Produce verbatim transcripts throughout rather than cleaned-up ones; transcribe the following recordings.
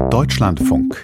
Deutschlandfunk.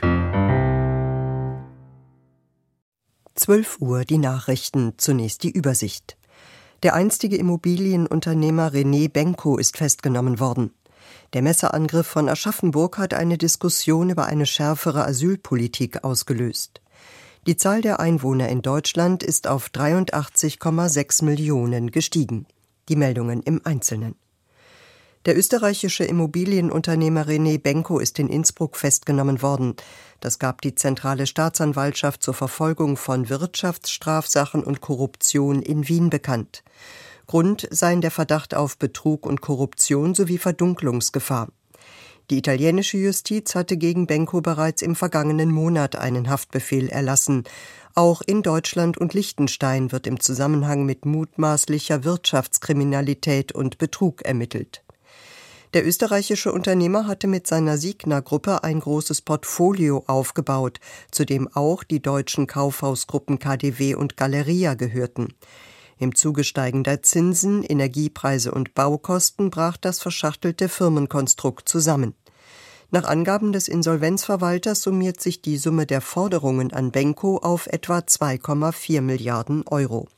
zwölf Uhr die Nachrichten, zunächst die Übersicht. Der einstige Immobilienunternehmer René Benko ist festgenommen worden. Der Messerangriff von Aschaffenburg hat eine Diskussion über eine schärfere Asylpolitik ausgelöst. Die Zahl der Einwohner in Deutschland ist auf dreiundachtzig Komma sechs Millionen gestiegen. Die Meldungen im Einzelnen. Der österreichische Immobilienunternehmer René Benko ist in Innsbruck festgenommen worden. Das gab die Zentrale Staatsanwaltschaft zur Verfolgung von Wirtschaftsstrafsachen und Korruption in Wien bekannt. Grund seien der Verdacht auf Betrug und Korruption sowie Verdunklungsgefahr. Die italienische Justiz hatte gegen Benko bereits im vergangenen Monat einen Haftbefehl erlassen. Auch in Deutschland und Liechtenstein wird im Zusammenhang mit mutmaßlicher Wirtschaftskriminalität und Betrug ermittelt. Der österreichische Unternehmer hatte mit seiner Signa-Gruppe ein großes Portfolio aufgebaut, zu dem auch die deutschen Kaufhausgruppen K D W und Galeria gehörten. Im Zuge steigender Zinsen, Energiepreise und Baukosten brach das verschachtelte Firmenkonstrukt zusammen. Nach Angaben des Insolvenzverwalters summiert sich die Summe der Forderungen an Benko auf etwa zwei Komma vier Milliarden Euro.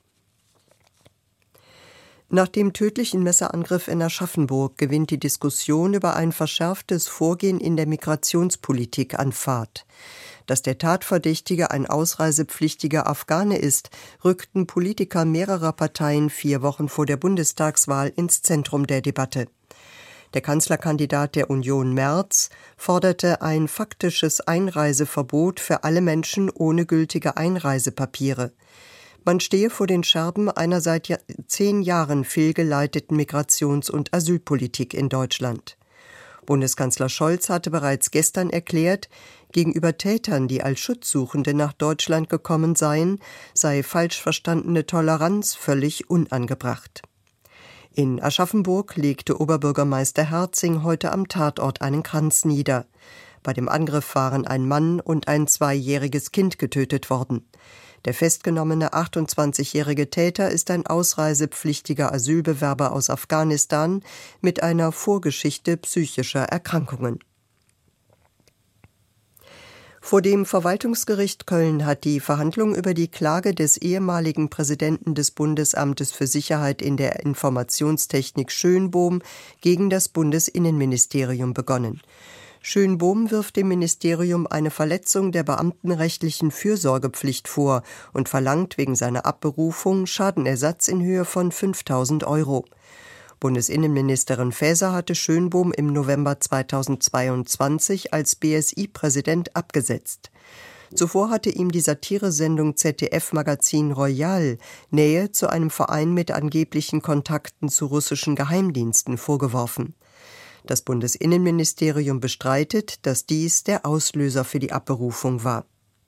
Nach dem tödlichen Messerangriff in Aschaffenburg gewinnt die Diskussion über ein verschärftes Vorgehen in der Migrationspolitik an Fahrt. Dass der Tatverdächtige ein ausreisepflichtiger Afghane ist, rückten Politiker mehrerer Parteien vier Wochen vor der Bundestagswahl ins Zentrum der Debatte. Der Kanzlerkandidat der Union Merz forderte ein faktisches Einreiseverbot für alle Menschen ohne gültige Einreisepapiere. Man stehe vor den Scherben einer seit ja- zehn Jahren fehlgeleiteten Migrations- und Asylpolitik in Deutschland. Bundeskanzler Scholz hatte bereits gestern erklärt, gegenüber Tätern, die als Schutzsuchende nach Deutschland gekommen seien, sei falsch verstandene Toleranz völlig unangebracht. In Aschaffenburg legte Oberbürgermeister Herzing heute am Tatort einen Kranz nieder. Bei dem Angriff waren ein Mann und ein zweijähriges Kind getötet worden. Der festgenommene achtundzwanzigjährige Täter ist ein ausreisepflichtiger Asylbewerber aus Afghanistan mit einer Vorgeschichte psychischer Erkrankungen. Vor dem Verwaltungsgericht Köln hat die Verhandlung über die Klage des ehemaligen Präsidenten des Bundesamtes für Sicherheit in der Informationstechnik Schönbohm gegen das Bundesinnenministerium begonnen. Schönbohm wirft dem Ministerium eine Verletzung der beamtenrechtlichen Fürsorgepflicht vor und verlangt wegen seiner Abberufung Schadenersatz in Höhe von fünftausend Euro. Bundesinnenministerin Faeser hatte Schönbohm im November zweitausendzweiundzwanzig als B S I-Präsident abgesetzt. Zuvor hatte ihm die Satiresendung Z D F-Magazin Royal Nähe zu einem Verein mit angeblichen Kontakten zu russischen Geheimdiensten vorgeworfen. Das Bundesinnenministerium bestreitet, dass dies der Auslöser für die Abberufung war.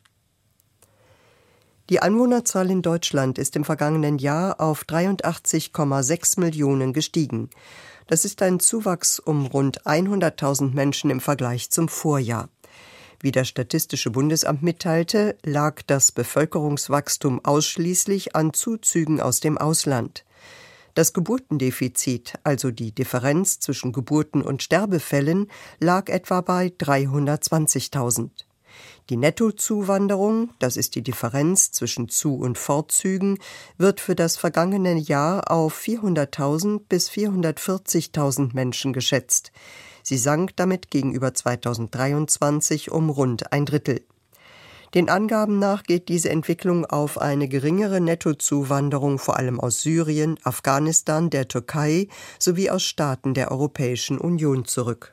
Die Einwohnerzahl in Deutschland ist im vergangenen Jahr auf dreiundachtzig Komma sechs Millionen gestiegen. Das ist ein Zuwachs um rund hunderttausend Menschen im Vergleich zum Vorjahr. Wie das Statistische Bundesamt mitteilte, lag das Bevölkerungswachstum ausschließlich an Zuzügen aus dem Ausland. Das Geburtendefizit, also die Differenz zwischen Geburten und Sterbefällen, lag etwa bei dreihundertzwanzigtausend. Die Nettozuwanderung, das ist die Differenz zwischen Zu- und Fortzügen, wird für das vergangene Jahr auf vierhunderttausend bis vierhundertvierzigtausend Menschen geschätzt. Sie sank damit gegenüber zweitausenddreiundzwanzig um rund ein Drittel. Den Angaben nach geht diese Entwicklung auf eine geringere Nettozuwanderung vor allem aus Syrien, Afghanistan, der Türkei sowie aus Staaten der Europäischen Union zurück.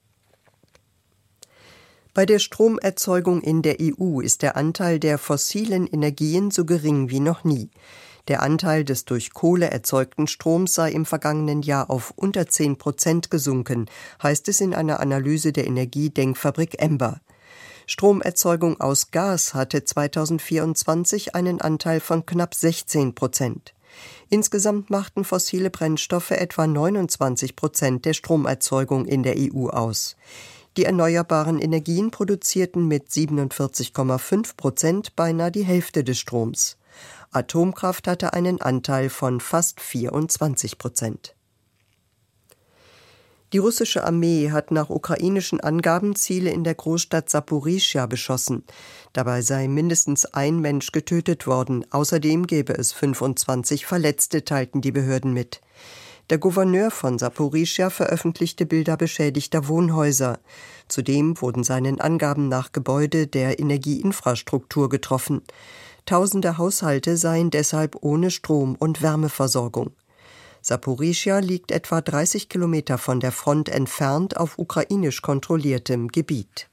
Bei der Stromerzeugung in der E U ist der Anteil der fossilen Energien so gering wie noch nie. Der Anteil des durch Kohle erzeugten Stroms sei im vergangenen Jahr auf unter zehn Prozent gesunken, heißt es in einer Analyse der Energiedenkfabrik Ember. Stromerzeugung aus Gas hatte zweitausendvierundzwanzig einen Anteil von knapp sechzehn Prozent. Insgesamt machten fossile Brennstoffe etwa neunundzwanzig Prozent der Stromerzeugung in der E U aus. Die erneuerbaren Energien produzierten mit siebenundvierzig Komma fünf Prozent beinahe die Hälfte des Stroms. Atomkraft hatte einen Anteil von fast vierundzwanzig Prozent. Die russische Armee hat nach ukrainischen Angaben Ziele in der Großstadt Saporischschja beschossen. Dabei sei mindestens ein Mensch getötet worden. Außerdem gäbe es fünfundzwanzig Verletzte, teilten die Behörden mit. Der Gouverneur von Saporischschja veröffentlichte Bilder beschädigter Wohnhäuser. Zudem wurden seinen Angaben nach Gebäude der Energieinfrastruktur getroffen. Tausende Haushalte seien deshalb ohne Strom- und Wärmeversorgung. Saporischschja liegt etwa dreißig Kilometer von der Front entfernt auf ukrainisch kontrolliertem Gebiet.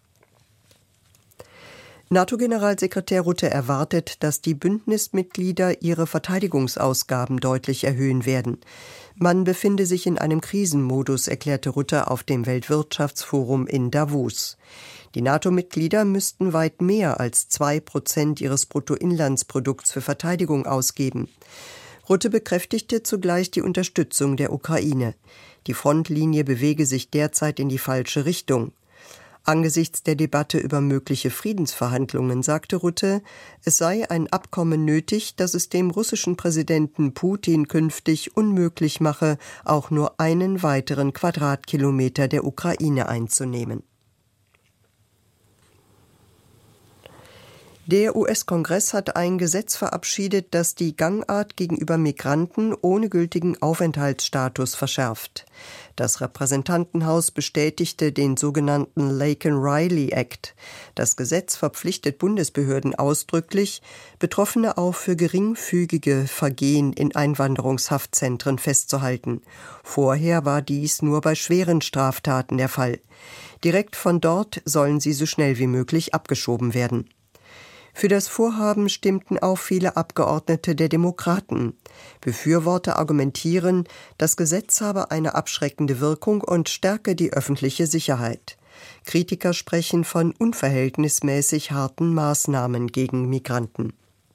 NATO-Generalsekretär Rutte erwartet, dass die Bündnismitglieder ihre Verteidigungsausgaben deutlich erhöhen werden. Man befinde sich in einem Krisenmodus, erklärte Rutte auf dem Weltwirtschaftsforum in Davos. Die NATO-Mitglieder müssten weit mehr als zwei Prozent ihres Bruttoinlandsprodukts für Verteidigung ausgeben. Rutte bekräftigte zugleich die Unterstützung der Ukraine. Die Frontlinie bewege sich derzeit in die falsche Richtung. Angesichts der Debatte über mögliche Friedensverhandlungen sagte Rutte, es sei ein Abkommen nötig, das es dem russischen Präsidenten Putin künftig unmöglich mache, auch nur einen weiteren Quadratkilometer der Ukraine einzunehmen. Der U S-Kongress hat ein Gesetz verabschiedet, das die Gangart gegenüber Migranten ohne gültigen Aufenthaltsstatus verschärft. Das Repräsentantenhaus bestätigte den sogenannten Laken-Riley Act. Das Gesetz verpflichtet Bundesbehörden ausdrücklich, Betroffene auch für geringfügige Vergehen in Einwanderungshaftzentren festzuhalten. Vorher war dies nur bei schweren Straftaten der Fall. Direkt von dort sollen sie so schnell wie möglich abgeschoben werden. Für das Vorhaben stimmten auch viele Abgeordnete der Demokraten. Befürworter argumentieren, das Gesetz habe eine abschreckende Wirkung und stärke die öffentliche Sicherheit. Kritiker sprechen von unverhältnismäßig harten Maßnahmen gegen Migranten.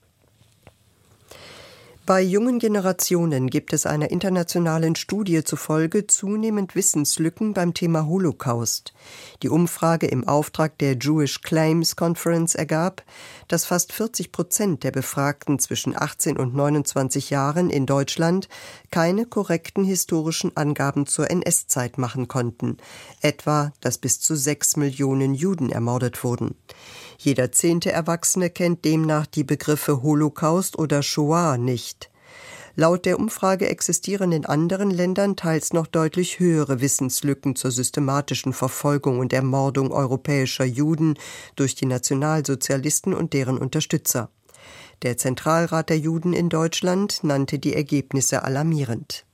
Bei jungen Generationen gibt es einer internationalen Studie zufolge zunehmend Wissenslücken beim Thema Holocaust. Die Umfrage im Auftrag der Jewish Claims Conference ergab, dass fast vierzig Prozent der Befragten zwischen achtzehn und neunundzwanzig Jahren in Deutschland keine korrekten historischen Angaben zur N S-Zeit machen konnten, etwa, dass bis zu sechs Millionen Juden ermordet wurden. Jeder zehnte Erwachsene kennt demnach die Begriffe Holocaust oder Shoah nicht. Laut der Umfrage existieren in anderen Ländern teils noch deutlich höhere Wissenslücken zur systematischen Verfolgung und Ermordung europäischer Juden durch die Nationalsozialisten und deren Unterstützer. Der Zentralrat der Juden in Deutschland nannte die Ergebnisse alarmierend.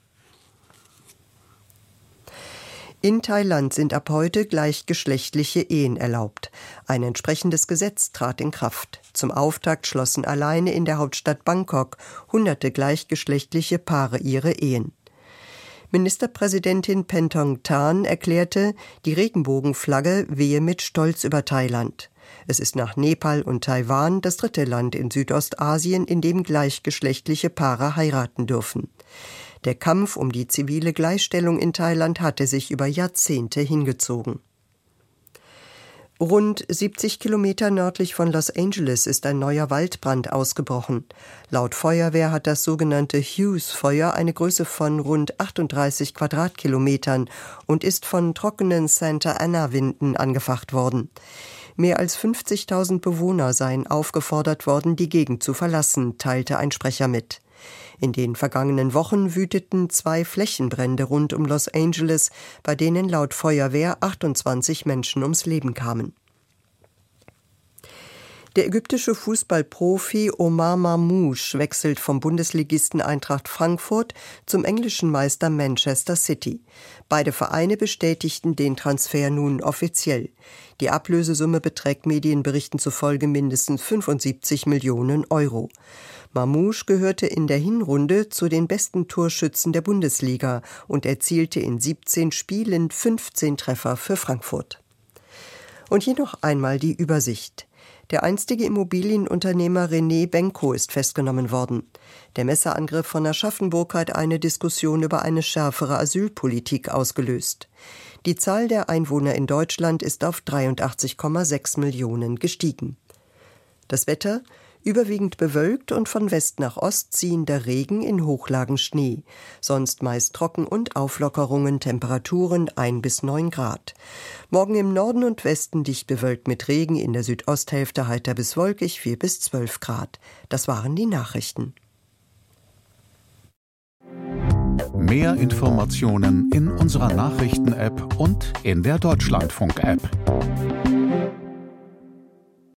In Thailand sind ab heute gleichgeschlechtliche Ehen erlaubt. Ein entsprechendes Gesetz trat in Kraft. Zum Auftakt schlossen alleine in der Hauptstadt Bangkok hunderte gleichgeschlechtliche Paare ihre Ehen. Ministerpräsidentin Paetongtarn erklärte, die Regenbogenflagge wehe mit Stolz über Thailand. Es ist nach Nepal und Taiwan das dritte Land in Südostasien, in dem gleichgeschlechtliche Paare heiraten dürfen. Der Kampf um die zivile Gleichstellung in Thailand hatte sich über Jahrzehnte hingezogen. Rund siebzig Kilometer nördlich von Los Angeles ist ein neuer Waldbrand ausgebrochen. Laut Feuerwehr hat das sogenannte Hughes-Feuer eine Größe von rund achtunddreißig Quadratkilometern und ist von trockenen Santa Ana-Winden angefacht worden. Mehr als fünfzigtausend Bewohner seien aufgefordert worden, die Gegend zu verlassen, teilte ein Sprecher mit. In den vergangenen Wochen wüteten zwei Flächenbrände rund um Los Angeles, bei denen laut Feuerwehr achtundzwanzig Menschen ums Leben kamen. Der ägyptische Fußballprofi Omar Marmoush wechselt vom Bundesligisten Eintracht Frankfurt zum englischen Meister Manchester City. Beide Vereine bestätigten den Transfer nun offiziell. Die Ablösesumme beträgt Medienberichten zufolge mindestens fünfundsiebzig Millionen Euro. Marmoush gehörte in der Hinrunde zu den besten Torschützen der Bundesliga und erzielte in siebzehn Spielen fünfzehn Treffer für Frankfurt. Und hier noch einmal die Übersicht. Der einstige Immobilienunternehmer René Benko ist festgenommen worden. Der Messerangriff von Aschaffenburg hat eine Diskussion über eine schärfere Asylpolitik ausgelöst. Die Zahl der Einwohner in Deutschland ist auf dreiundachtzig Komma sechs Millionen gestiegen. Das Wetter: Überwiegend bewölkt und von West nach Ost ziehender Regen, in Hochlagen Schnee. Sonst meist trocken und Auflockerungen, Temperaturen ein bis neun Grad. Morgen im Norden und Westen dicht bewölkt mit Regen, in der Südosthälfte heiter bis wolkig, vier bis zwölf Grad. Das waren die Nachrichten. Mehr Informationen in unserer Nachrichten-App und in der Deutschlandfunk-App.